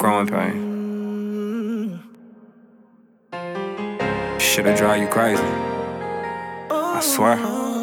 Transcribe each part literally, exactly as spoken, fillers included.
growing pains. Shit'll drive you crazy, I swear.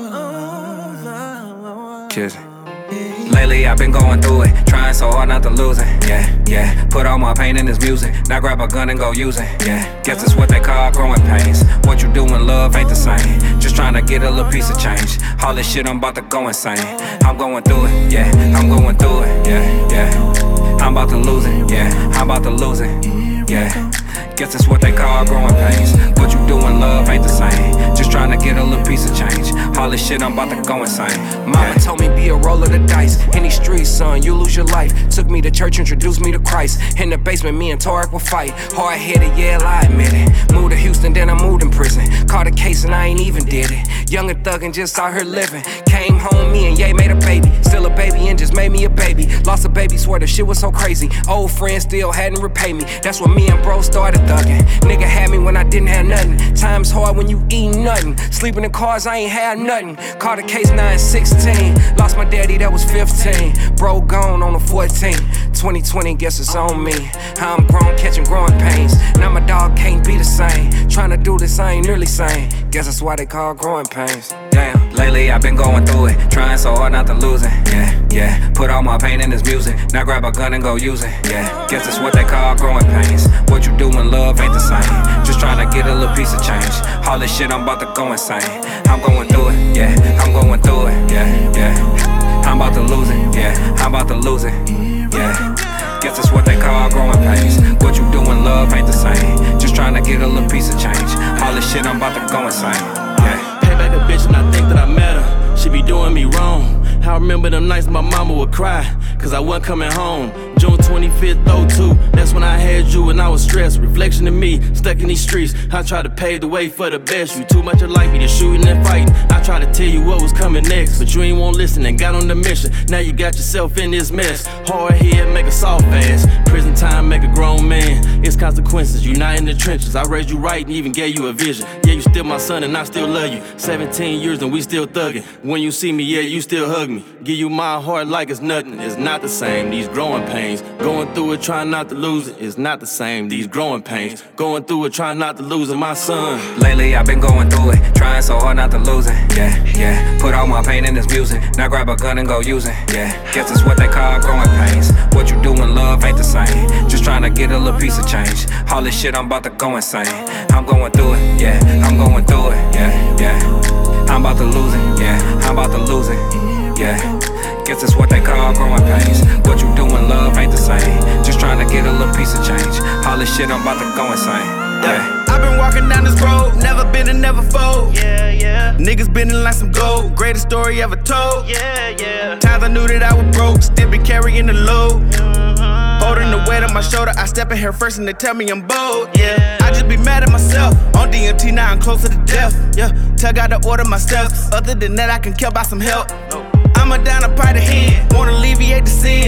Kiss it. Lately I've been going through it, trying so hard not to lose it. Yeah, yeah. Put all my pain in this music, now grab a gun and go use it. Yeah, guess it's what they call growing pains. What you do in love ain't the same. Just trying to get a little piece of change. All this shit I'm about to go insane. I'm going through it, yeah. I'm going through it, yeah, yeah. I'm about to lose it, yeah. I'm about to lose it, yeah. Guess it's what they call growing pains. What you do in love ain't the same. Just trying to get a little piece of change. All this shit I'm about to go insane. Mama told me be a roll of the dice. In these streets, son, you lose your life. Took me to church, introduced me to Christ. In the basement, me and Tarek would fight. Hard-headed, yeah, I admit it. Moved to Houston, then I moved in prison. Caught a case and I ain't even did it. Young and thuggin', just out here living. Came home, me and Ye made a baby. Still a baby and just made me a baby. Lost a baby, swear the shit was so crazy. Old friends still hadn't repaid me. That's when me and bro started thuggin'. Nigga had me when I didn't have nothing. Time's hard when you eat nothing. Sleeping in cars, I ain't had nothing. Caught a case nine sixteen. Lost my daddy, that was fifteen. Bro gone on the fourteenth. twenty twenty, guess it's on me. How I'm grown, catching growing pains. Now my dog can't be the same. Trying to do this, I ain't nearly sane. Guess that's why they call growing pains. Damn, lately I've been going through it, trying so hard not to lose it. Yeah, yeah. Put all my pain in this music, now grab a gun and go use it. Yeah, guess that's what they call growing pains. What you do in love ain't the same. Just trying to get a little piece of change. All this shit I'm about to go insane. I'm going through it, yeah. I'm going through it, yeah, yeah. I'm about to lose it, yeah. I'm about to lose it, yeah. Guess that's what they call growing pains. What you do in love ain't the same. Just trying to get a little piece of change. All this shit I'm about to go insane, yeah. Pay back a bitch and I think that I met her. She be doing me wrong. I remember them nights my mama would cry, cause I wasn't coming home. June twenty-fifth, oh two, that's when I had you and I was stressed. Reflection of me, stuck in these streets. I tried to pave the way for the best. You too much alike me to shooting and fighting. I tried to tell you what was coming next, but you ain't won't listen and got on the mission. Now you got yourself in this mess. Hard head, make a soft ass. Prison time, make a grown man. It's consequences, you not in the trenches. I raised you right and even gave you a vision. Yeah, you still my son and I still love you. seventeen years and we still thuggin'. When you see me, yeah, you still hug me. Give you my heart like it's nothing. It's not the same, these growing pains. Going through it, trying not to lose it. It's not the same, these growing pains. Going through it, trying not to lose it, my son. Lately I've been going through it, trying so hard not to lose it. Yeah, yeah. Put all my pain in this music, now grab a gun and go use it. Yeah, guess it's what they call growing pains. What you do in love ain't the same. Just trying to get a little piece of change. All this shit I'm about to go insane. I'm going through it, yeah. I'm going through it, yeah, yeah. I'm about to lose it, yeah. I'm about to lose it, yeah. Guess it's what they call growing pains. What you do in love ain't the same. Just trying to get a little piece of change. All this shit I'm about to go insane, yeah. I've been walking down this road, never been and never fold. Yeah, yeah. Niggas been in like some gold, greatest story ever told. Yeah, yeah. Times I knew that I was broke, still be carrying the load. Mm-hmm. Holding the weight on my shoulder, I step in here first and they tell me I'm bold. Yeah, I just be mad at myself. On D M T now I'm closer to death. Yeah, tell God to order my steps. Other than that, I can kill by some help. I'm a down a by the hand, wanna alleviate the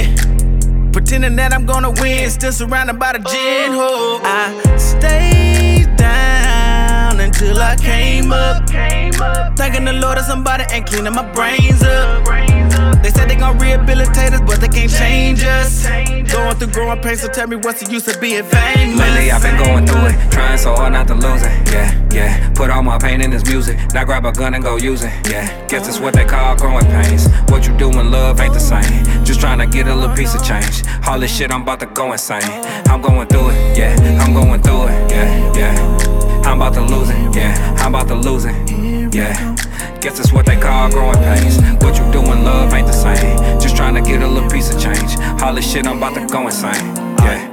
sin. Pretending that I'm gonna win, still surrounded by the gin. Oh, I stayed down until I came up. Thanking the Lord of somebody and cleaning my brains up. They said they gon' rehabilitate us, but they can't change us. Going through growing pains, so tell me what's the use of being famous. Lately I've been going through it, trying so hard not to lose it. Yeah, yeah. Put all my pain in this music, now grab a gun and go use it. Yeah, guess it's what they call growing pains. What you do in love ain't the same. Just trying to get a little piece of change. All this shit I'm about to go insane. I'm going through it, yeah. I'm going through it, yeah, yeah. I'm about to lose it, yeah. I'm about to lose it, yeah. Guess it's what they call growing pains. What you do in love ain't the same. Just trying to get a little piece of change. All this shit I'm about to go insane, yeah.